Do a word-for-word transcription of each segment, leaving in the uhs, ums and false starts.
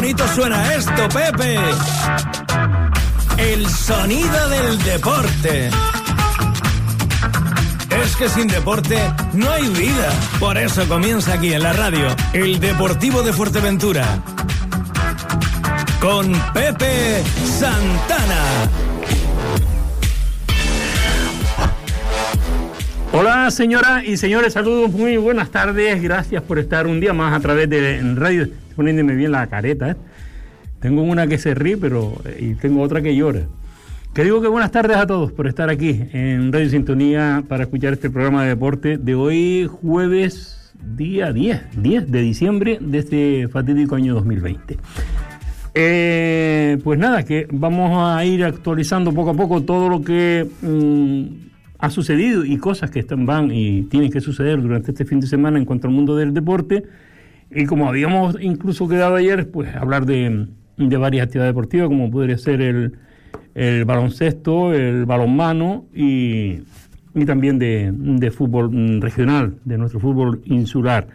bonito suena esto, Pepe. El sonido del deporte. Es que sin deporte no hay vida. Por eso comienza aquí en la radio el Deportivo de Fuerteventura con Pepe Santana. Hola señoras y señores, saludos, muy buenas tardes, gracias por estar un día más a través de radio. Estoy poniéndome bien la careta, ¿eh? Tengo una que se ríe, pero y tengo otra que llora. Que digo que buenas tardes a todos por estar aquí en Radio Sintonía para escuchar este programa de deporte de hoy, jueves, día diez, diez de diciembre de este fatídico año dos mil veinte. Eh, pues nada, que vamos a ir actualizando poco a poco todo lo que mmm, ha sucedido y cosas que están, van y tienen que suceder durante este fin de semana en cuanto al mundo del deporte. Y como habíamos incluso quedado ayer, pues hablar de, de varias actividades deportivas, como podría ser el, el baloncesto, el balonmano y, y también de, de fútbol regional, de nuestro fútbol insular.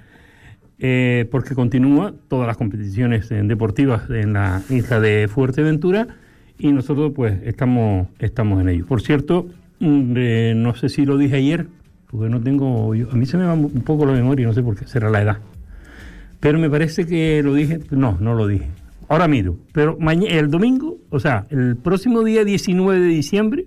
Eh, porque continúa todas las competiciones eh, deportivas en la isla de Fuerteventura y nosotros pues estamos, estamos en ello. Por cierto, Eh, no sé si lo dije ayer, porque no tengo, yo, a mí se me va un poco la memoria, no sé por qué, será la edad, pero me parece que lo dije, no, no lo dije, ahora miro, pero mañana, el domingo, o sea, el próximo día diecinueve de diciembre,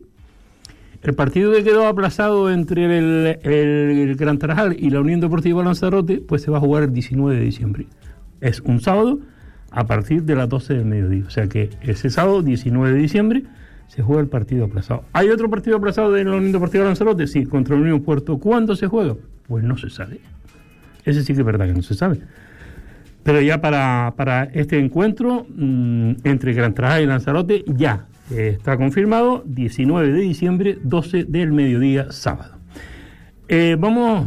el partido que quedó aplazado entre el, el, el Gran Tarajal y la Unión Deportiva Lanzarote, pues se va a jugar el diecinueve de diciembre, es un sábado a partir de las doce del mediodía, o sea que ese sábado diecinueve de diciembre se juega el partido aplazado. ¿Hay otro partido aplazado de la Unión Deportiva Lanzarote? Sí, contra la Unión Puerto. ¿Cuándo se juega? Pues no se sabe. Ese sí que es verdad que no se sabe. Pero ya para, para este encuentro mmm, entre Gran Tarajal y Lanzarote ya eh, está confirmado, diecinueve de diciembre, doce del mediodía, sábado. Eh, vamos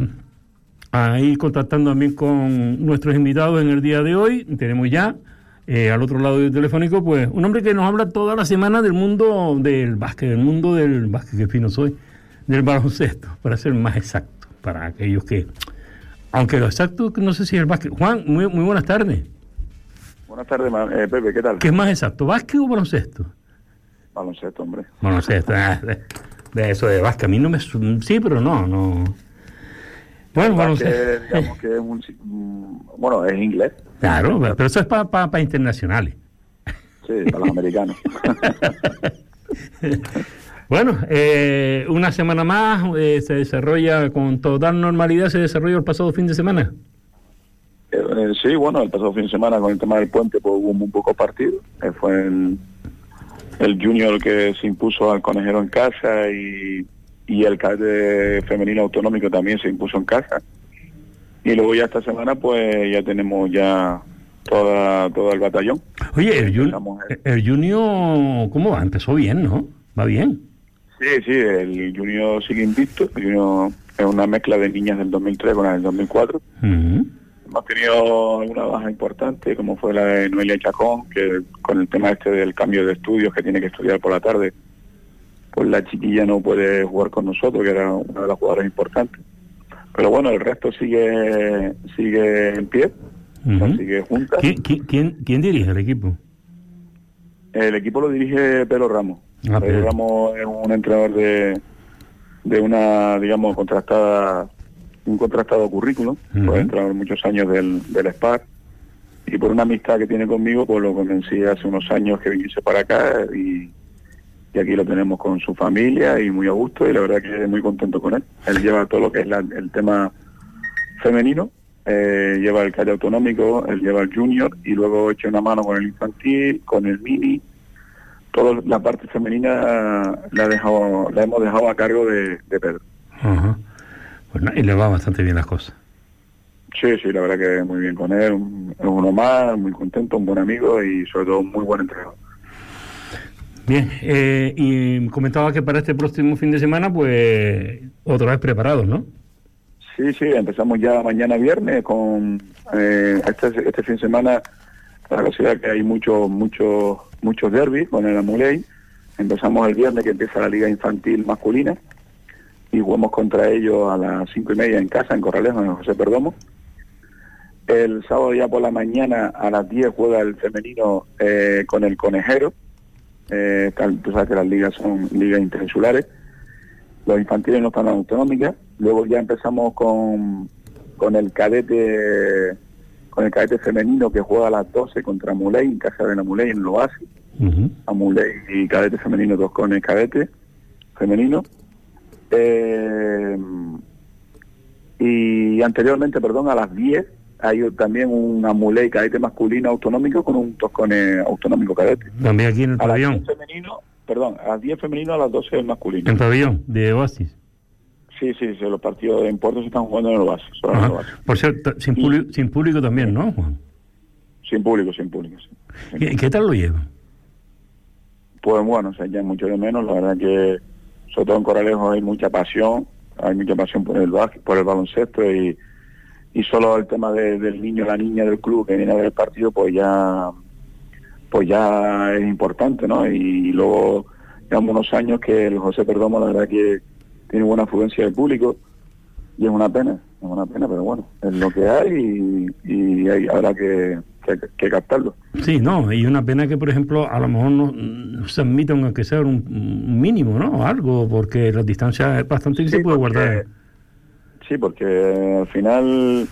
a ir contactando también con nuestros invitados en el día de hoy. Tenemos ya Eh, al otro lado del telefónico, pues, un hombre que nos habla toda la semana del mundo del básquet, del mundo del básquet, que fino soy, del baloncesto, para ser más exacto, para aquellos que, aunque lo exacto, no sé si es el básquet. Juan, muy, muy buenas tardes. Buenas tardes, eh, Pepe, ¿qué tal? ¿Qué es más exacto, básquet o baloncesto? Baloncesto, hombre. Baloncesto, ah, de, de eso de básquet, a mí no me... Sí, pero no, no... Bueno, baloncesto. Digamos que es un... Bueno, es inglés. Claro, pero eso es para pa, pa internacionales. Sí, para los americanos. Bueno, eh, una semana más eh, se desarrolla con total normalidad, se desarrolló el pasado fin de semana. Eh, eh, sí, bueno, el pasado fin de semana con el tema del puente pues, hubo muy pocos partidos. Eh, fue el, el Junior que se impuso al Conejero en casa y, y el cadete femenino autonómico también se impuso en casa. Y luego ya esta semana pues ya tenemos ya toda todo el batallón. Oye, el, jun- el... el Junior, ¿cómo va? Empezó bien, ¿no? ¿Va bien? Sí, sí, el Junior sigue invicto. El Junior es una mezcla de niñas del dos mil tres con la del dos mil cuatro. Uh-huh. Hemos tenido alguna baja importante, como fue la de Noelia Chacón, que con el tema este del cambio de estudios, que tiene que estudiar por la tarde, pues la chiquilla no puede jugar con nosotros, que era una de las jugadoras importantes. Pero bueno, el resto sigue sigue en pie, uh-huh. O sea, sigue junta. ¿Quién, quién, ¿Quién dirige el equipo? El equipo lo dirige Pedro Ramos. Ah, Pedro pero... Ramos es un entrenador de, de una, digamos, contrastada, un contrastado currículum, uh-huh. Fue entrenador muchos años del, del S P A R, y por una amistad que tiene conmigo, pues lo convencí hace unos años que viniese para acá, y... y aquí lo tenemos con su familia y muy a gusto y la verdad que muy contento con él. Él lleva todo lo que es la, el tema femenino, eh, lleva el calle autonómico, él lleva el junior y luego echa una mano con el infantil, con el mini. Toda la parte femenina la, dejado, la hemos dejado a cargo de, de Pedro. Uh-huh. Pues, y le va bastante bien las cosas. Sí, sí, la verdad que muy bien con él, es uno más, muy contento, un buen amigo y sobre todo un muy buen entrenador. Bien, eh, y comentaba que para este próximo fin de semana, pues, otra vez preparados, ¿no? Sí, sí, empezamos ya mañana viernes con eh, este, este fin de semana, la verdad que hay muchos, muchos, muchos derbis con el Amuley. Empezamos el viernes que empieza la liga infantil masculina y jugamos contra ellos a las cinco y media en casa, en Corralejo, en José Perdomo. El sábado ya por la mañana a las diez juega el femenino eh, con el Conejero. Eh, tal, tú sabes que las ligas son ligas interinsulares. Los infantiles no están en autonómicas. Luego ya empezamos con, con el cadete con el cadete femenino que juega a las doce contra Amuley, en casa de la Amuley, en el Oasis. Uh-huh. Amuley y cadete femenino, dos con el cadete femenino. Eh, y anteriormente, perdón, a las diez hay también un Amuley cadete masculino autonómico con un Toscone autonómico cadete. También aquí en el a pabellón. Las femenino, perdón, a las diez femenino, a las doce el masculino. En pabellón, de Oasis. Sí, sí, sí, los partidos en Puerto se están jugando en el Oasis. Solo en el Oasis. Por cierto, sin, y, sin público también, ¿no, Juan? Sin público, sin público, sí. Sin ¿Qué, público. ¿Qué tal lo llevan? Pues bueno, o sea, ya mucho de menos, la verdad que sobre todo en Coralejo hay mucha pasión, hay mucha pasión por el por el baloncesto y y solo el tema de, del niño, la niña del club que viene a ver el partido, pues ya pues ya es importante, ¿no? Y, y luego llevamos unos años que el José Perdomo, la verdad que tiene buena afluencia del público y es una pena, es una pena, pero bueno, es lo que hay y, y hay, habrá que, que, que captarlo. Sí, no, y una pena que, por ejemplo, a lo mejor no, no se admitan aunque sea un, un mínimo, ¿no? Algo, porque la distancia es bastante que sí, se puede porque, guardar. Sí, porque al final,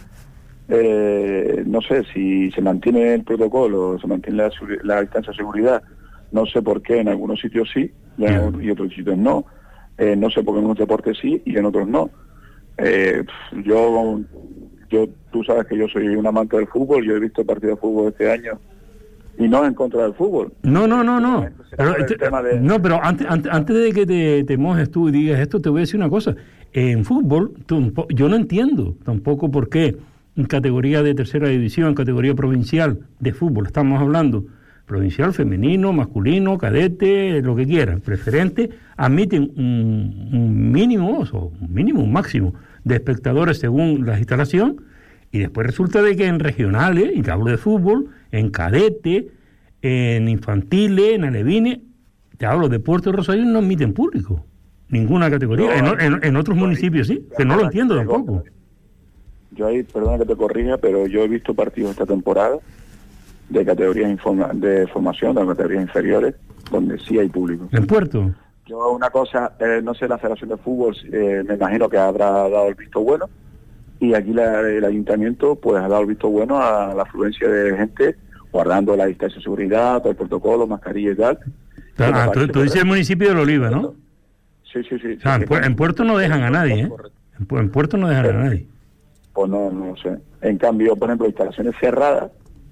eh, no sé, si se mantiene el protocolo, se mantiene la, la distancia de seguridad, no sé por qué en algunos sitios sí y en yeah. otros sitios no. Eh, no sé por qué en unos deportes sí y en otros no. Eh, yo, yo, tú sabes que yo soy un amante del fútbol, yo he visto partidos de fútbol este año y no en contra del fútbol. No, no, no, no. Pero, este, de... No, pero antes, antes, antes de que te, te mojes tú y digas esto, te voy a decir una cosa. En fútbol, tú, yo no entiendo tampoco por qué en categoría de tercera división, en categoría provincial de fútbol, estamos hablando, provincial, femenino, masculino, cadete, lo que quieran, preferente, admiten un, un mínimo, o un mínimo, un máximo de espectadores según la instalación, y después resulta de que en regionales, y te hablo de fútbol, en cadete, en infantiles, en alevines, te hablo de Puerto Rosario, no admiten público, ninguna categoría, no, en, en, en otros municipios sí, que no lo entiendo tampoco. Yo ahí, perdona que te corrija, pero yo he visto partidos esta temporada de categorías informa de formación, de categorías inferiores, donde sí hay público. ¿En Puerto? Yo una cosa, eh, no sé, la Federación de Fútbol, eh, me imagino que habrá dado el visto bueno, y aquí la, el Ayuntamiento pues ha dado el visto bueno a la afluencia de gente, guardando la distancia de seguridad, todo el protocolo, mascarilla y tal. Ah, tú, tú dices el municipio de Oliva, ¿no? Sí, sí, sí. O sea, sí, en, pu en Puerto no dejan a nadie, ¿eh? En, en Puerto no dejan a nadie. Pues no, no sé. En cambio, por ejemplo, instalaciones cerradas,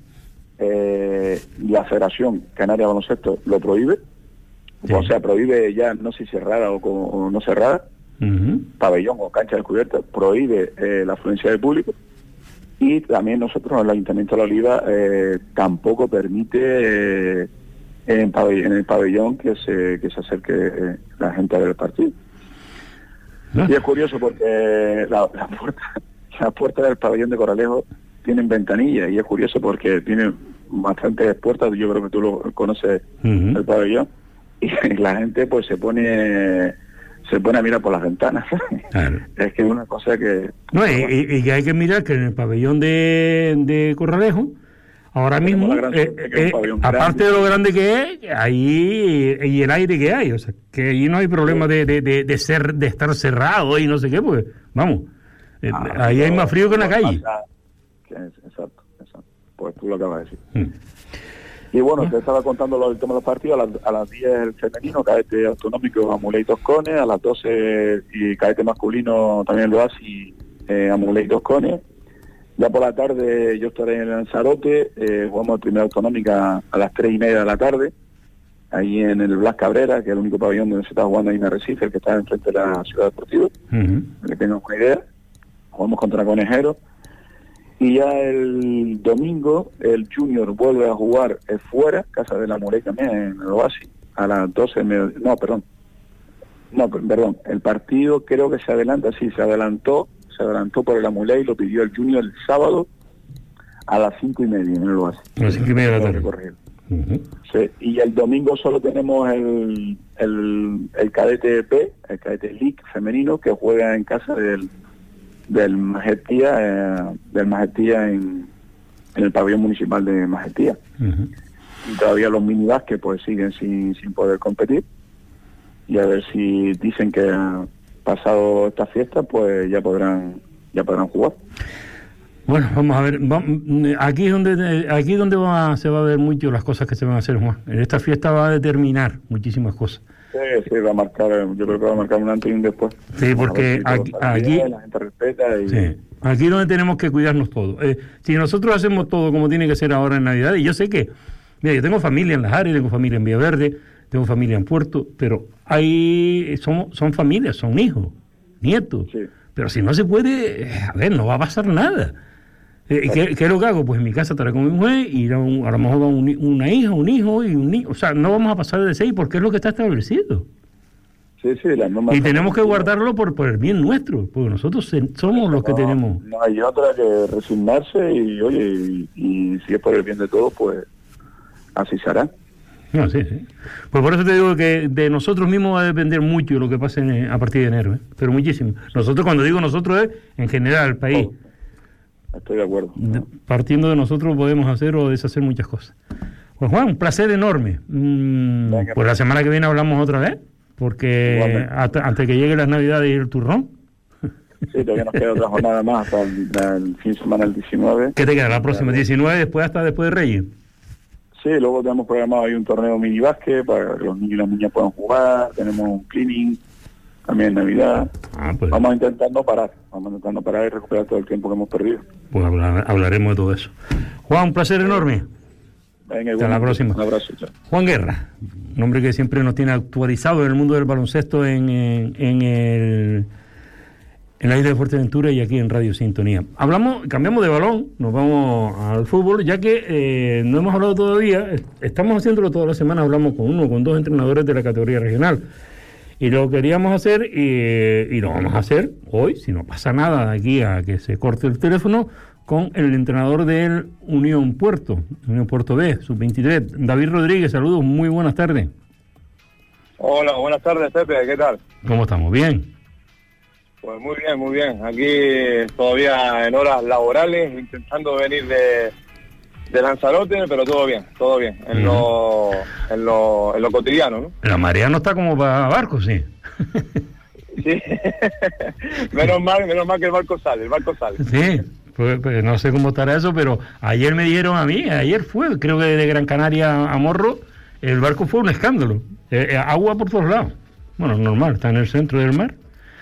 eh, la Federación Canaria de Baloncesto lo prohíbe, sí. O sea, prohíbe ya, no sé si cerrada o, como, o no cerrada, uh-huh. Pabellón o cancha descubierta, prohíbe eh, la afluencia del público, y también nosotros, el Ayuntamiento de La Oliva, eh, tampoco permite eh, en, pabell en el pabellón que se, que se acerque eh, la gente a ver el partido. ¿Ah? Y es curioso porque la, la puerta la puerta del pabellón de Coralejo tienen ventanillas, y es curioso porque tiene bastantes puertas, yo creo que tú lo conoces, uh-huh. el pabellón, y la gente pues se pone se pone a mirar por las ventanas. Claro. Es que es una cosa que... No, y, y, y que hay que mirar que en el pabellón de, de Corralejo, ahora mismo, eh, eh, aparte de lo grande que es, ahí y el aire que hay, o sea, que ahí no hay problema sí. de, de, de, de ser de estar cerrado y no sé qué, pues, vamos, eh, ah, ahí hay más frío que en la calle. Exacto, exacto. Pues tú lo acabas de decir. Hmm. Y bueno, te estaba contando lo del tema de los partidos. A las, a las diez el femenino, cadete autonómico, Amuley Toscone. A las doce y cadete masculino también lo hace, y eh, Amuley Toscone. Ya por la tarde yo estaré en Lanzarote, eh, jugamos el primer autonómica a las tres y media de la tarde, ahí en el Blas Cabrera, que es el único pabellón donde se está jugando ahí en Arrecife, el que está enfrente de la Ciudad Deportiva, uh-huh. para que tengan una idea. Jugamos contra Conejero. Y ya el domingo el Junior vuelve a jugar eh, fuera, casa de la Amuley también, en el Oasis, a las doce, no, perdón, no, perdón, el partido creo que se adelanta, sí, se adelantó, se adelantó por el Amuley, lo pidió el Junior el sábado a las cinco y media en el Oasis. A las cinco y media de la tarde. Uh-huh. Sí, y el domingo solo tenemos el, el, el cadete B, el cadete League femenino, que juega en casa del del Majetía, eh, del Majetía en, en el pabellón municipal de Majetía. Uh-huh. Y todavía los minibásquet pues siguen sin, sin poder competir. Y a ver si dicen que pasado esta fiesta pues ya podrán ya podrán jugar. Bueno, vamos a ver, vamos, aquí es donde aquí es donde va, se va a ver mucho las cosas que se van a hacer, Juan. En esta fiesta va a determinar muchísimas cosas. Sí, sí, va a marcar, yo creo que va a marcar un antes y un después. Sí, porque si aquí, aquí la gente respeta y... sí, aquí es donde tenemos que cuidarnos todos. Eh, si nosotros hacemos todo como tiene que ser ahora en Navidad, y yo sé que, mira, yo tengo familia en Las Ares, tengo familia en Villaverde, tengo familia en Puerto, pero hay son, son familias, son hijos, nietos. Sí. Pero si no se puede, a ver, no va a pasar nada. Eh, ¿qué, ¿Qué es lo que hago? Pues en mi casa estaré con mi mujer y a, un, a lo mejor va un, una hija, un hijo y un niño. O sea, no vamos a pasar de seis porque es lo que está establecido. Sí, sí, la norma. Y tenemos que guardarlo por, por el bien nuestro, porque nosotros somos los que no, tenemos. No hay otra que resignarse y, oye, y, y si es por el bien de todos, pues así será. No, sí, sí. Pues por eso te digo que de nosotros mismos va a depender mucho lo que pase en, a partir de enero, ¿eh? Pero muchísimo. Nosotros, cuando digo nosotros, es en general el país. Oh. Estoy de acuerdo. De, partiendo de nosotros podemos hacer o deshacer muchas cosas. Pues Juan, un placer enorme. Mm, Venga, pues la semana que viene hablamos otra vez, porque hasta, antes que llegue las Navidades y el turrón. Sí, todavía nos queda otra jornada más hasta el, el fin de semana el diecinueve. ¿Qué te queda? La próxima diecinueve, después hasta después de Reyes. Sí, luego tenemos programado ahí un torneo mini básquet para que los niños y las niñas puedan jugar. Tenemos un cleaning también en Navidad. Ah, pues. Vamos a intentar no parar, vamos a intentar no parar y recuperar todo el tiempo que hemos perdido. Pues hablar, hablaremos de todo eso. Juan, un placer enorme. Venga, hasta la próxima. Un abrazo, chao. Juan Guerra, un hombre que siempre nos tiene actualizado en el mundo del baloncesto en, en, en el en la isla de Fuerteventura y aquí en Radio Sintonía. Hablamos, cambiamos de balón, nos vamos al fútbol, ya que eh, no hemos hablado todavía, estamos haciéndolo toda la semana, hablamos con uno, con dos entrenadores de la categoría regional. Y lo queríamos hacer y, y lo vamos a hacer hoy, si no pasa nada de aquí a que se corte el teléfono, con el entrenador del Unión Puerto, Unión Puerto B, sub veintitrés, David Rodríguez. Saludos, muy buenas tardes. Hola, buenas tardes, Pepe, ¿qué tal? ¿Cómo estamos? ¿Bien? Pues muy bien, muy bien. Aquí todavía en horas laborales, intentando venir de, de Lanzarote, pero todo bien, todo bien, en, uh-huh. lo, en, lo, en lo cotidiano, ¿no? La marea no está como para barcos, sí. Sí, menos mal, menos mal que el barco sale, el barco sale. Sí, pues, pues no sé cómo estará eso, pero ayer me dieron a mí, ayer fue, creo que de Gran Canaria a Morro, el barco fue un escándalo. Eh, agua por todos lados. Bueno, normal, está en el centro del mar.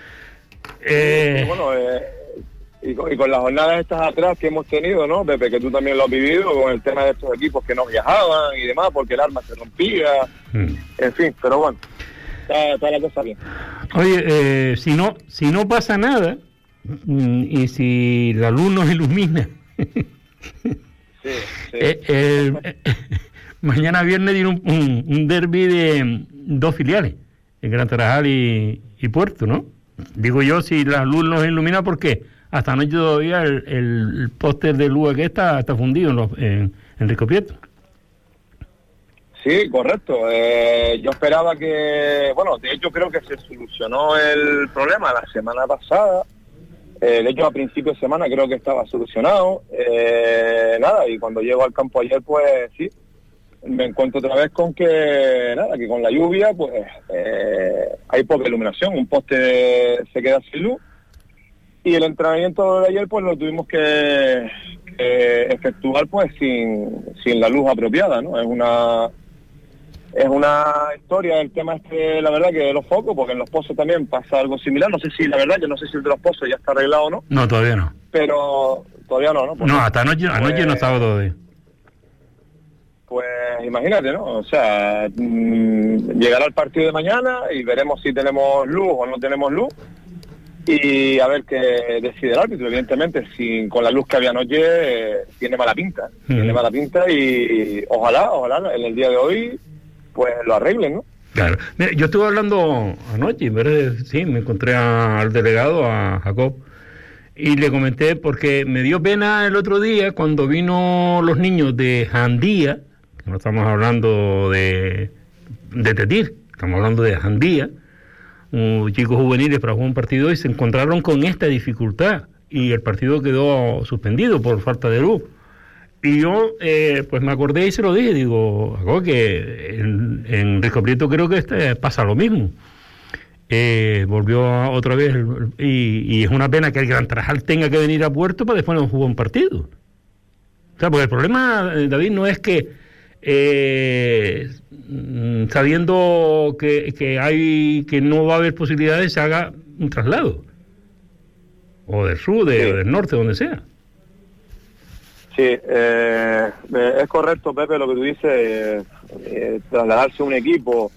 Eh... Bueno, eh, y, con, y con las jornadas estas atrás que hemos tenido, ¿no, Pepe? Que tú también lo has vivido con el tema de estos equipos que no viajaban y demás porque el arma se rompía, mm. en fin, pero bueno, está, está la cosa bien. Oye, eh, si no si no pasa nada y si la luz nos ilumina, sí, sí. Eh, eh, mañana viernes tiene un, un, un derbi de dos filiales, en Gran Tarajal y, y Puerto, ¿no? Digo yo, si la luz nos ilumina, ¿por qué? Hasta anoche todavía el, el, el póster de luz que está, está fundido en, los, en, en Rico Prieto. Sí, correcto. Eh, yo esperaba que... Bueno, de hecho creo que se solucionó el problema la semana pasada. Eh, de hecho, a principio de semana creo que estaba solucionado. Eh, nada, y cuando llego al campo ayer, pues sí, me encuentro otra vez con que, nada, que con la lluvia, pues eh, hay poca iluminación, un poste se queda sin luz, y el entrenamiento de ayer, pues lo tuvimos que, que efectuar, pues sin, sin la luz apropiada, ¿no? Es una es una historia el tema este, la verdad, que de los focos, porque en los pozos también pasa algo similar, no sé si, la verdad, que no sé si el de los pozos ya está arreglado o no. No, todavía no. Pero todavía no, ¿no? Porque, no, hasta anoche, anoche pues, no estaba todavía. Pues imagínate, ¿no? O sea, mmm, llegará el partido de mañana y veremos si tenemos luz o no tenemos luz y a ver qué decide el árbitro. Evidentemente, si con la luz que había anoche eh, tiene mala pinta, uh-huh. tiene mala pinta y ojalá, ojalá en el día de hoy pues lo arreglen, ¿no? Claro. Mira, yo estuve hablando anoche, ¿verdad? Sí, me encontré a, al delegado, a Jacob, y le comenté porque me dio pena el otro día cuando vino los niños de Jandía. No estamos hablando de, de Tetir, estamos hablando de Jandía, un chicos juveniles para jugar un partido y se encontraron con esta dificultad. y el partido quedó suspendido por falta de luz. Y yo, eh, pues me acordé y se lo dije, digo, algo que en, en Risco Prieto creo que este pasa lo mismo. Eh, volvió a, otra vez, y, y es una pena que el Gran Tarajal tenga que venir a Puerto para después no jugar un partido. O sea, porque el problema, David, no es que eh, sabiendo que, que hay que no va a haber posibilidades se haga un traslado. O del sur, de, sí. del norte, donde sea. Sí, eh, es correcto, Pepe, lo que tú dices, eh, eh, trasladarse un equipo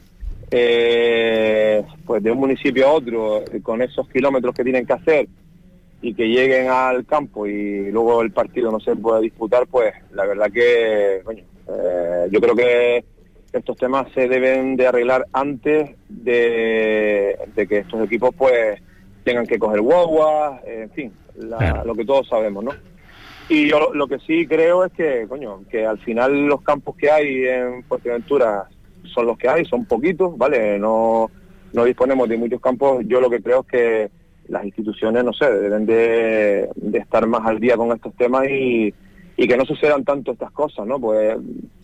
eh, pues de un municipio a otro, eh, con esos kilómetros que tienen que hacer y que lleguen al campo y luego el partido no se puede disputar, pues la verdad que, coño, eh, yo creo que estos temas se deben de arreglar antes de, de que estos equipos pues tengan que coger guaguas, eh, en fin, la, claro. lo que todos sabemos, ¿no? Y yo lo, lo que sí creo es que, coño, que al final los campos que hay en Fuerteventura son los que hay, son poquitos, ¿vale? No, no disponemos de muchos campos. Yo lo que creo es que las instituciones, no sé, deben de, de estar más al día con estos temas y, y que no sucedan tanto estas cosas, ¿no? Pues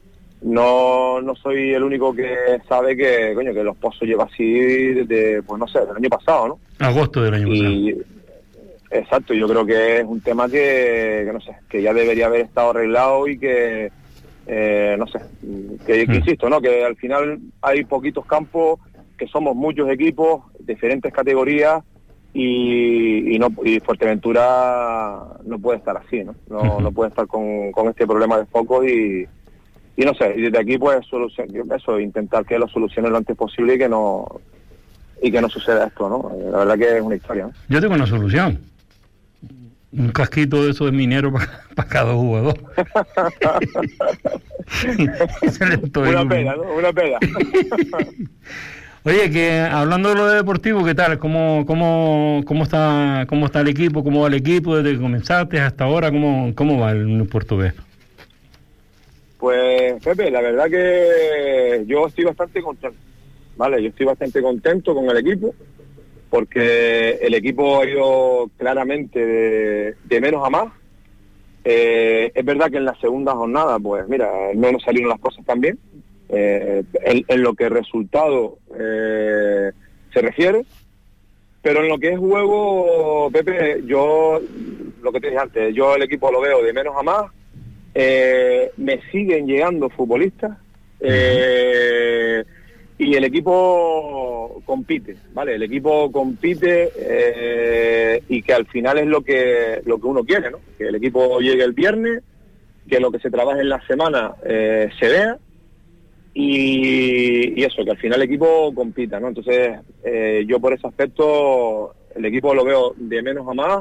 no no soy el único que sabe que, coño, que Los Pozos lleva así desde, pues no sé, del año pasado, ¿no? Agosto del año y, pasado. Exacto, yo creo que es un tema que, que no sé, que ya debería haber estado arreglado y que, eh, no sé, que, que insisto, ¿no? Que al final hay poquitos campos, que somos muchos equipos, diferentes categorías y, y no y Fuerteventura no puede estar así, ¿no? No, uh-huh. no puede estar con, con este problema de focos y, y no sé, y desde aquí pues solucion, eso, intentar que lo solucione lo antes posible y que no y que no suceda esto, ¿no? La verdad que es una historia, ¿no? Yo tengo una solución. Un casquito de esos de minero para pa cada jugador. Una pena, ¿no? Una pena. Oye, que hablando de lo de deportivo, ¿qué tal? ¿Cómo, cómo, cómo está, cómo está el equipo? ¿Cómo va el equipo desde que comenzaste hasta ahora? ¿Cómo, cómo va el Puerto B? Pues, Pepe, la verdad que yo estoy bastante contento. Vale, yo estoy bastante contento con el equipo, porque el equipo ha ido claramente de, de menos a más. Eh, es verdad que en la segunda jornada, pues mira, no nos salieron las cosas tan bien, eh, en, en lo que resultado eh, se refiere, pero en lo que es juego, Pepe, yo, lo que te dije antes, yo el equipo lo veo de menos a más, eh, me siguen llegando futbolistas, eh, y el equipo compite, ¿vale? El equipo compite eh, y que al final es lo que lo que uno quiere, ¿no? Que el equipo llegue el viernes, que lo que se trabaje en la semana eh, se vea y, y eso, que al final el equipo compita, ¿no? Entonces eh, yo por ese aspecto el equipo lo veo de menos a más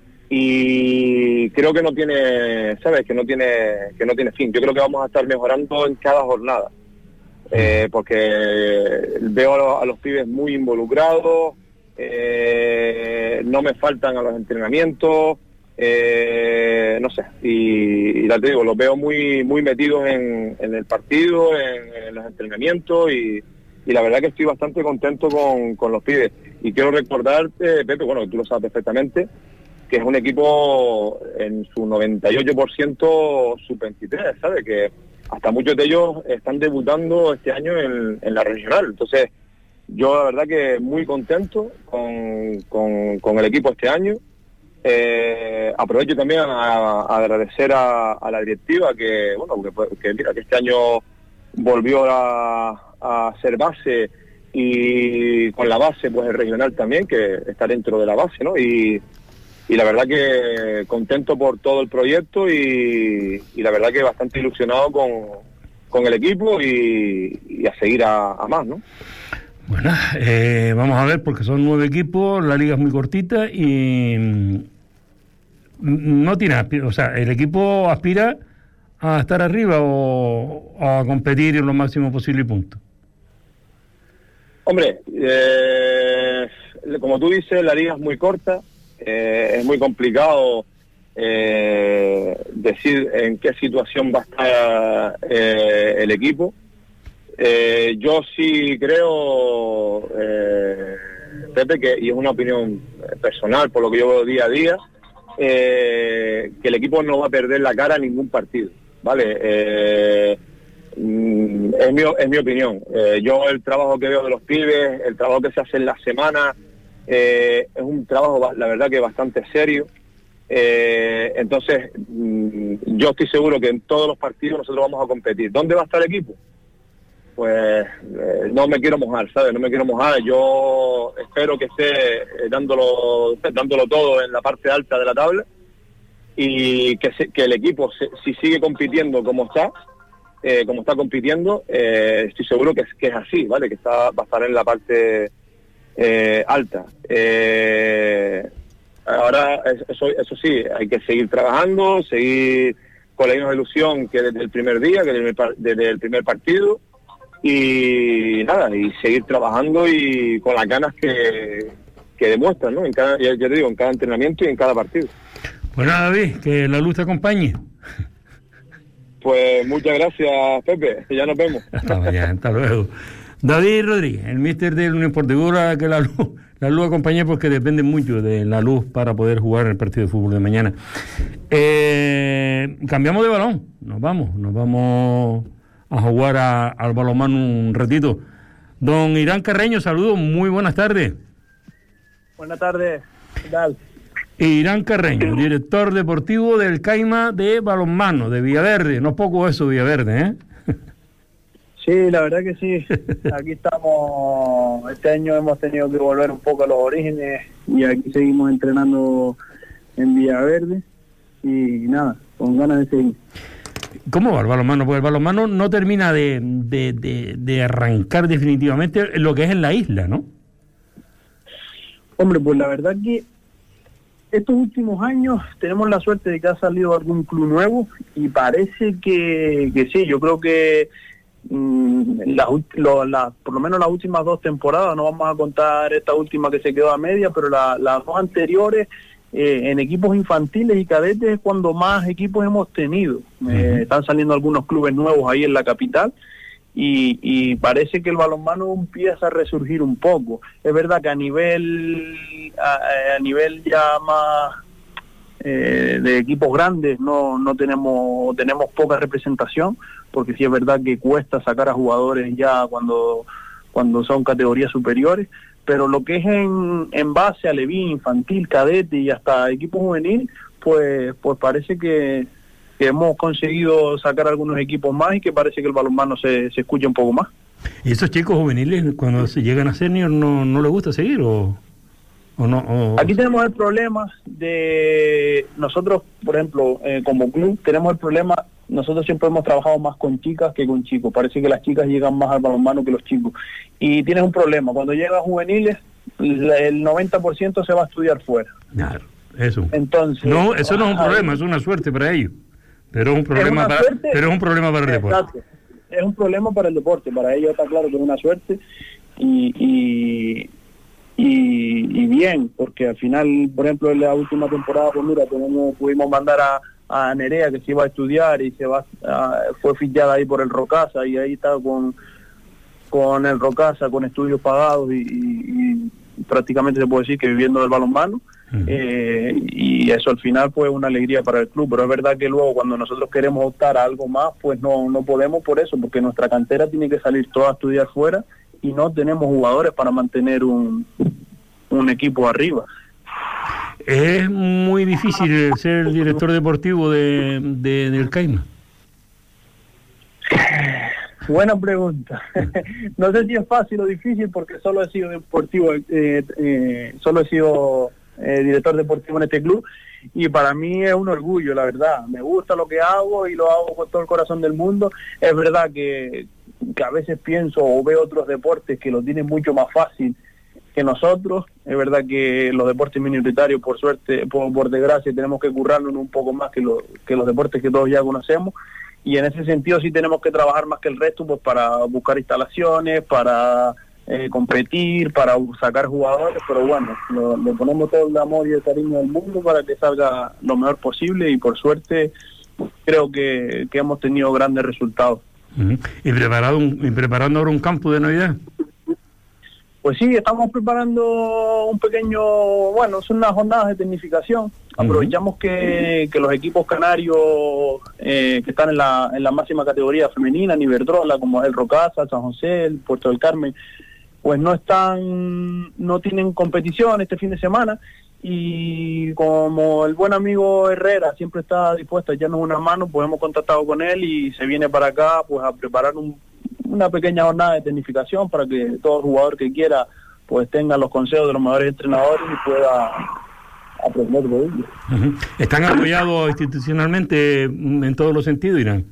y creo que no tiene, ¿sabes? Que no tiene que no tiene fin. Yo creo que vamos a estar mejorando en cada jornada. Eh, porque veo a los, a los pibes muy involucrados, eh, no me faltan a los entrenamientos, eh, no sé, y, y ya te digo, los veo muy muy metidos en, en el partido, en, en los entrenamientos y, y la verdad que estoy bastante contento con, con los pibes. Y quiero recordarte, Pepe, bueno, tú lo sabes perfectamente, que es un equipo en su noventa y ocho por ciento sub veintitrés, ¿sabes? Que hasta muchos de ellos están debutando este año en, en la regional. Entonces, yo la verdad que muy contento con, con, con el equipo este año. Eh, aprovecho también a, a agradecer a, a la directiva que, bueno, que, que mira, que este año volvió a, a ser base y con la base, pues el regional también, que está dentro de la base, ¿no? Y Y la verdad que contento por todo el proyecto y, y la verdad que bastante ilusionado con, con el equipo y, y a seguir a, a más, ¿no? Bueno, eh, vamos a ver, porque son nueve equipos, la liga es muy cortita y no tiene, o sea, el equipo aspira a estar arriba o a competir en lo máximo posible y punto. Hombre, eh, como tú dices, la liga es muy corta. Eh, es muy complicado eh, decir en qué situación va a estar eh, el equipo. Eh, yo sí creo, eh, Pepe, que, y es una opinión personal por lo que yo veo día a día, eh, que el equipo no va a perder la cara en ningún partido, ¿vale? Eh, mm, es, mi, es mi opinión. Eh, yo el trabajo que veo de los pibes, el trabajo que se hace en la semana, eh, es un trabajo, la verdad, que bastante serio. Eh, entonces, mm, yo estoy seguro que en todos los partidos nosotros vamos a competir. ¿Dónde va a estar el equipo? Pues eh, no me quiero mojar, ¿sabes? No me quiero mojar. Yo espero que esté eh, dándolo dándolo todo en la parte alta de la tabla y que, se, que el equipo, se, si sigue compitiendo como está, eh, como está compitiendo, eh, estoy seguro que es, que es así, ¿vale? Que está, va a estar en la parte eh, alta. Eh, ahora, eso, eso sí, hay que seguir trabajando, seguir con la misma ilusión que desde el primer día, que desde el, desde el primer partido. Y nada, y seguir trabajando y con las ganas que, que demuestran, ¿no? En cada, ya, ya te digo, en cada entrenamiento y en cada partido. Bueno, David, que la luz te acompañe. Pues muchas gracias, Pepe, ya nos vemos. Hasta mañana, hasta luego. David Rodríguez, el míster del Unión Portegura, que la luz, la luz acompañe porque depende mucho de la luz para poder jugar el partido de fútbol de mañana. Eh, cambiamos de balón, nos vamos, nos vamos a jugar a, al balonmano un ratito. Don Irán Carreño, saludos, muy buenas tardes. Buenas tardes, ¿qué tal? Irán Carreño, director deportivo del Caima de balonmano, de Villaverde, no poco eso Villaverde, ¿eh? Sí, la verdad que sí, aquí estamos, este año hemos tenido que volver un poco a los orígenes y aquí seguimos entrenando en Villaverde y nada, con ganas de seguir. ¿Cómo va el balonmano? Porque el balonmano no termina de, de, de, de arrancar definitivamente lo que es en la isla, ¿no? Hombre, pues la verdad que estos últimos años tenemos la suerte de que ha salido algún club nuevo y parece que, que sí, yo creo que mmm, la, lo, la, por lo menos las últimas dos temporadas, no vamos a contar esta última que se quedó a media, pero la, las dos anteriores, Eh, en equipos infantiles y cadetes es cuando más equipos hemos tenido. Uh-huh. Eh, están saliendo algunos clubes nuevos ahí en la capital y, y parece que el balonmano empieza a resurgir un poco. Es verdad que a nivel a, a nivel ya más eh, de equipos grandes no no tenemos tenemos poca representación, porque sí es verdad que cuesta sacar a jugadores ya cuando cuando son categorías superiores. Pero lo que es en, en base a Levín, infantil, cadete y hasta equipo juvenil, pues pues parece que, que hemos conseguido sacar algunos equipos más y que parece que el balonmano se, se escucha un poco más. ¿Y esos chicos juveniles cuando se llegan a senior no, no les gusta seguir o, o no? O... Aquí tenemos el problema de nosotros, por ejemplo, eh, como club, tenemos el problema. Nosotros siempre hemos trabajado más con chicas que con chicos. Parece que las chicas llegan más al balonmano que los chicos. Y tienes un problema. Cuando llegan juveniles, el noventa por ciento se va a estudiar fuera. Claro, eso. Entonces, no, eso no es un problema, es una suerte para ellos. Pero es un problema, es para, suerte, pero es un problema para el deporte. Exacto. Es un problema para el deporte. Para ellos está claro que es una suerte. Y, y, y, y bien, porque al final, por ejemplo, en la última temporada, pues mira, tenemos, pudimos mandar a a Nerea, que se iba a estudiar y se va a, fue fichada ahí por el Rocasa y ahí está con con el Rocasa, con estudios pagados y, y, y prácticamente se puede decir que viviendo del balonmano. Uh-huh. eh, y eso al final pues una alegría para el club, pero es verdad que luego cuando nosotros queremos optar a algo más pues no no podemos por eso, porque nuestra cantera tiene que salir toda a estudiar fuera y no tenemos jugadores para mantener un un equipo arriba. Es muy difícil ser el director deportivo de, de del Caima. Buena pregunta. No sé si es fácil o difícil porque solo he sido deportivo, eh, eh, solo he sido eh, director deportivo en este club y para mí es un orgullo, la verdad. Me gusta lo que hago y lo hago con todo el corazón del mundo. Es verdad que, que a veces pienso o veo otros deportes que lo tienen mucho más fácil que nosotros. Es verdad que los deportes minoritarios, por suerte, por, por desgracia, tenemos que currarnos un poco más que, lo, que los deportes que todos ya conocemos, y en ese sentido sí tenemos que trabajar más que el resto pues para buscar instalaciones, para eh, competir, para sacar jugadores, pero bueno, lo, le ponemos todo el amor y el cariño del mundo para que salga lo mejor posible y por suerte creo que, que hemos tenido grandes resultados. Uh-huh. ¿Y, preparado un, ¿Y preparando ahora un campo de Navidad? Pues sí, estamos preparando un pequeño, bueno, son unas jornadas de tecnificación Aprovechamos que, que los equipos canarios eh, que están en la, en la máxima categoría femenina, en Iberdrola, como es el Rocasa, San José, el Puerto del Carmen, pues no están, no tienen competición este fin de semana, y como el buen amigo Herrera siempre está dispuesto a echarnos una mano, pues hemos contactado con él y se viene para acá pues a preparar un, una pequeña jornada de tecnificación para que todo jugador que quiera pues tenga los consejos de los mejores entrenadores y pueda aprender de ellos. Uh-huh. ¿Están apoyados institucionalmente en todos los sentidos, Irán?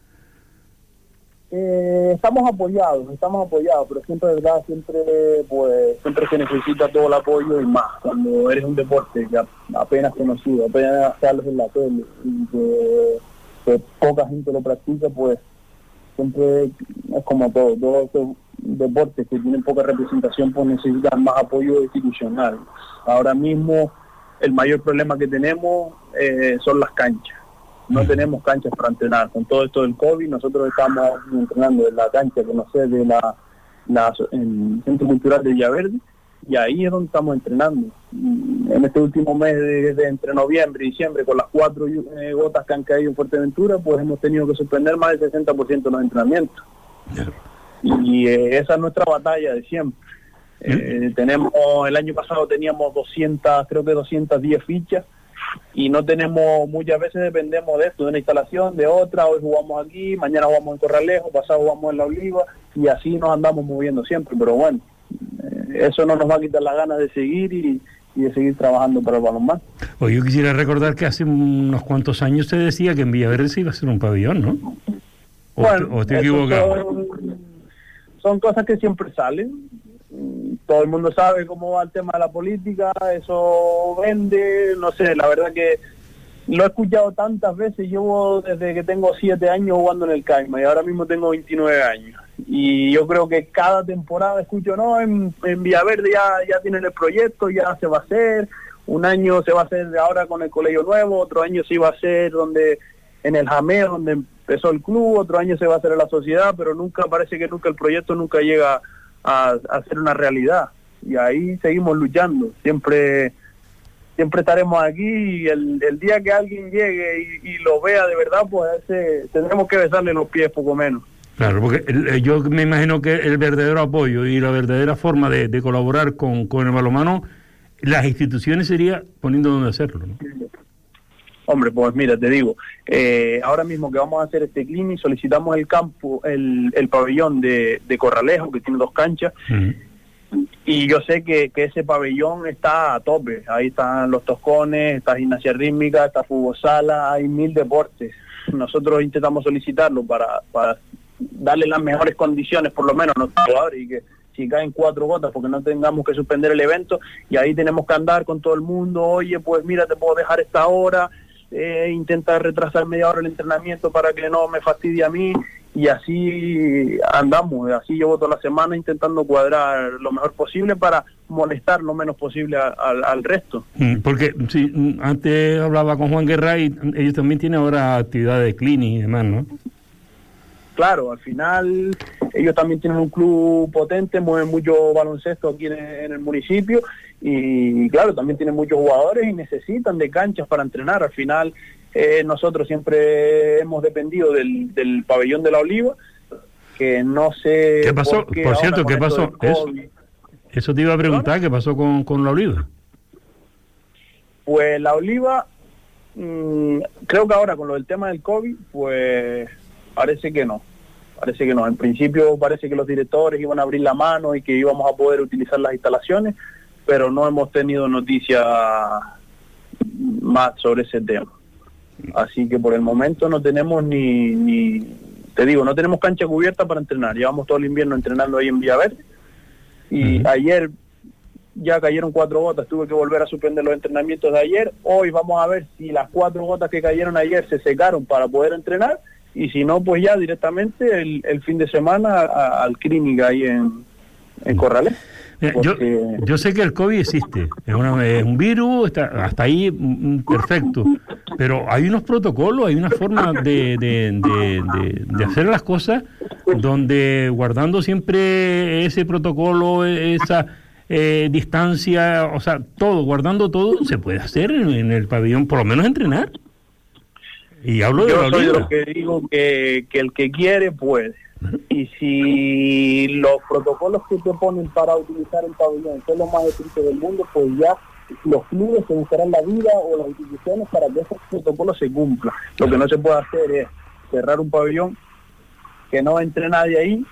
Eh, estamos apoyados, estamos apoyados, pero siempre, de verdad, siempre pues siempre se necesita todo el apoyo y más cuando eres un deporte que apenas conocido, apenas sales en la tele y que, que poca gente lo practica, pues siempre es como todo, todos estos deportes que tienen poca representación pues necesitan más apoyo institucional. Ahora mismo el mayor problema que tenemos eh, son las canchas. No tenemos canchas para entrenar. Con todo esto del COVID, nosotros estamos entrenando en la cancha, que no sé, de la, la en el Centro Cultural de Villaverde, y ahí es donde estamos entrenando. En este último mes, de, de entre noviembre y diciembre, con las cuatro eh, gotas que han caído en Fuerteventura, pues hemos tenido que suspender más del sesenta por ciento de los entrenamientos. Y eh, esa es nuestra batalla de siempre. Eh, tenemos, el año pasado teníamos doscientas, creo que doscientas diez fichas, y no tenemos, muchas veces dependemos de esto, de una instalación, de otra. Hoy jugamos aquí, mañana jugamos en Corralejo, pasado jugamos en La Oliva, y así nos andamos moviendo siempre. Pero bueno, eh, eso no nos va a quitar las ganas de seguir y, y de seguir trabajando para el balonmano. Pues yo quisiera recordar que hace unos cuantos años se decía que en Villaverde se iba a hacer un pabellón, ¿no? ¿O, bueno, o estoy equivocado? Son, son cosas que siempre salen. Todo el mundo sabe cómo va el tema de la política, eso vende, no sé, la verdad que lo he escuchado tantas veces. Llevo desde que tengo siete años jugando en el Caima y ahora mismo tengo veintinueve años, y yo creo que cada temporada escucho, no, en, en Villaverde ya, ya tienen el proyecto, ya se va a hacer, un año se va a hacer ahora con el colegio nuevo, otro año se iba a hacer donde en el Jameo, donde empezó el club, otro año se va a hacer en la sociedad, pero nunca, parece que nunca el proyecto nunca llega a hacer una realidad, y ahí seguimos luchando. Siempre siempre estaremos aquí, y el, el día que alguien llegue y, y lo vea de verdad, pues ese, tendremos que besarle los pies poco menos. Claro, porque el, yo me imagino que el verdadero apoyo y la verdadera forma de, de colaborar con, con el balonmano, las instituciones sería poniendo donde hacerlo, ¿no? Hombre, pues mira, te digo, eh, ahora mismo que vamos a hacer este clinic, solicitamos el campo, el, el pabellón de, de Corralejo, que tiene dos canchas, uh-huh. Y yo sé que, que ese pabellón está a tope. Ahí están los toscones, está gimnasia rítmica, está fútbol sala, hay mil deportes. Nosotros intentamos solicitarlo para, para darle las mejores condiciones, por lo menos a nuestros jugadores, y que si caen cuatro gotas, porque no tengamos que suspender el evento, y ahí tenemos que andar con todo el mundo. Oye, pues mira, te puedo dejar esta hora, eh, intenta retrasar media hora el entrenamiento para que no me fastidie a mí, y así andamos, así llevo toda la semana intentando cuadrar lo mejor posible para molestar lo menos posible a, a, al resto. Porque sí, antes hablaba con Juan Guerra y ellos también tienen ahora actividades de clinic y demás, ¿no? Claro, al final ellos también tienen un club potente, mueven mucho baloncesto aquí en, en el municipio, y claro, también tienen muchos jugadores y necesitan de canchas para entrenar. Al final eh, nosotros siempre hemos dependido del, del pabellón de La Oliva, que no sé... ¿Qué pasó? Por, por cierto, ¿qué pasó? Eso, eso te iba a preguntar, ¿qué pasó con, con La Oliva? Pues La Oliva, mmm, creo que ahora con lo del tema del COVID, pues... Parece que no, parece que no. En principio parece que los directores iban a abrir la mano y que íbamos a poder utilizar las instalaciones, pero no hemos tenido noticias más sobre ese tema. Así que por el momento no tenemos ni, ni, te digo, no tenemos cancha cubierta para entrenar. Llevamos todo el invierno entrenando ahí en Villaverde, y uh-huh. ayer ya cayeron cuatro gotas, tuve que volver a suspender los entrenamientos de ayer. Hoy vamos a ver si las cuatro gotas que cayeron ayer se secaron para poder entrenar, y si no, pues ya directamente el, el fin de semana a, al clínica ahí en, en Corrales. Mira, yo, yo sé que el COVID existe, es, una, es un virus, está, hasta ahí mm, perfecto, pero hay unos protocolos, hay una forma de, de, de, de, de hacer las cosas donde, guardando siempre ese protocolo, esa eh, distancia, o sea, todo, guardando todo, se puede hacer en, en el pabellón, por lo menos entrenar. Y hablo de Yo la soy de liga. los que digo que, que el que quiere puede. Y si los protocolos que te ponen para utilizar el pabellón son los más estrictos del mundo, pues ya los clubes se buscarán la vida o las instituciones para que esos protocolos se cumplan. Lo que no se puede hacer es cerrar un pabellón, que no entre nadie ahí,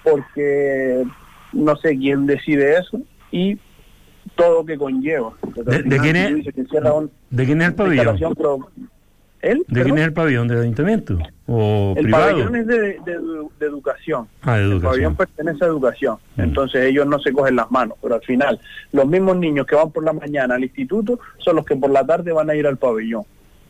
porque no sé quién decide eso, y todo lo que conlleva. ¿De, de quién es, un, ¿De quién es el pabellón? Pro, ¿El? ¿De ¿Perdón? quién es el pabellón? ¿Del ayuntamiento? ¿O el privado? pabellón es de, de, de educación. Ah, de educación. El pabellón pertenece a educación. Mm. Entonces ellos no se cogen las manos, pero al final los mismos niños que van por la mañana al instituto son los que por la tarde van a ir al pabellón.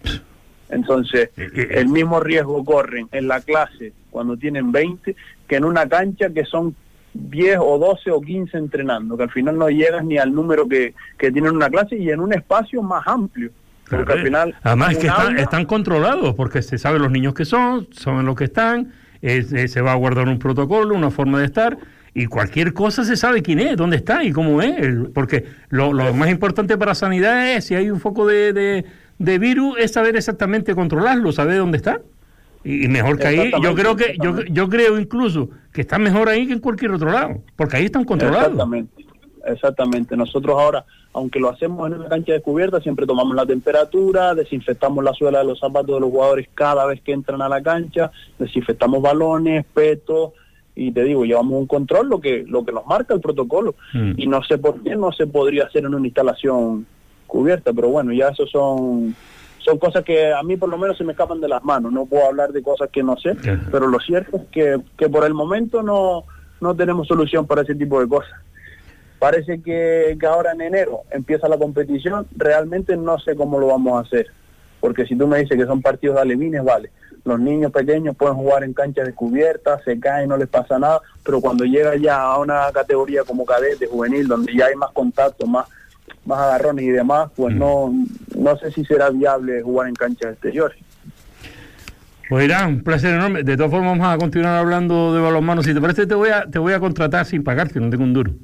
Entonces el mismo riesgo corren en la clase cuando tienen veinte que en una cancha que son diez o doce o quince entrenando, que al final no llegas ni al número que, que tienen una clase y en un espacio más amplio. Porque Claro, al final, además es que están, aula, están controlados porque se sabe los niños que son, saben lo que están, eh, eh, se va a guardar un protocolo, una forma de estar, y cualquier cosa se sabe quién es, dónde está y cómo es, el, porque lo, lo más importante para sanidad es, si hay un foco de, de, de virus, es saber exactamente controlarlo, saber dónde está. Y, y mejor que ahí, yo creo que yo, yo creo incluso que está mejor ahí que en cualquier otro lado, porque ahí están controlados. Exactamente. Exactamente, nosotros ahora, aunque lo hacemos en una cancha descubierta, siempre tomamos la temperatura, desinfectamos la suela de los zapatos de los jugadores cada vez que entran a la cancha, desinfectamos balones, petos, y te digo, llevamos un control, lo que lo que nos marca el protocolo, mm. y no sé por qué no se podría hacer en una instalación cubierta, pero bueno, ya eso son son cosas que a mí por lo menos se me escapan de las manos, no puedo hablar de cosas que no sé, uh-huh. pero lo cierto es que, que por el momento no, no tenemos solución para ese tipo de cosas. Parece que, que ahora en enero empieza la competición, realmente no sé cómo lo vamos a hacer, porque si tú me dices que son partidos de alevines, vale, los niños pequeños pueden jugar en canchas descubiertas, se caen, no les pasa nada, pero cuando llega ya a una categoría como cadete, juvenil, donde ya hay más contacto, más, más agarrones y demás, pues mm. no, no sé si será viable jugar en canchas exteriores. Pues Irán, un placer enorme. De todas formas vamos a continuar hablando de balonmano. Si te parece te voy a, te voy a contratar sin pagarte, no tengo un duro.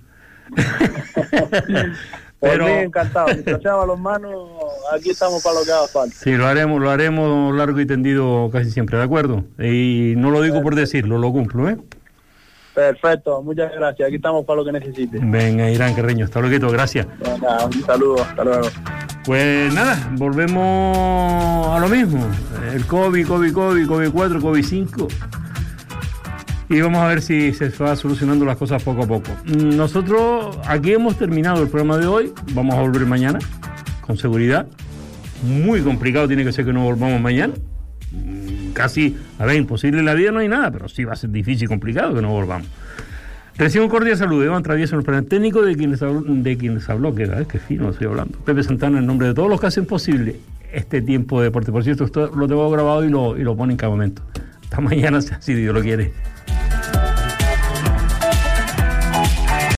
Pero mí, encantado, si te echaba los manos, aquí estamos para lo que haga falta. Sí, lo haremos, lo haremos largo y tendido casi siempre, ¿de acuerdo? Y no lo digo Perfecto. por decirlo, lo cumplo, ¿eh? Perfecto, muchas gracias, aquí estamos para lo que necesites. Venga, Irán Carreño, hasta luego, gracias. Venga, un saludo, hasta luego. Pues nada, volvemos a lo mismo, el COVID, COVID, COVID, COVID cuatro, COVID cinco. Y vamos a ver si se va solucionando las cosas poco a poco. Nosotros aquí hemos terminado el programa de hoy. Vamos a volver mañana, con seguridad. Muy complicado tiene que ser que no volvamos mañana. Casi, a ver, imposible en la vida no hay nada, pero sí va a ser difícil y complicado que no volvamos. Recibo un cordial saludo de Iván Travieso, el plan técnico, de quienes habló, de quienes habló que es que fino estoy hablando. Pepe Santana, en nombre de todos los que hacen posible este tiempo de deporte. Por cierto, esto lo tengo grabado y lo, y lo pone en cada momento. Hasta mañana, si Dios lo quiere.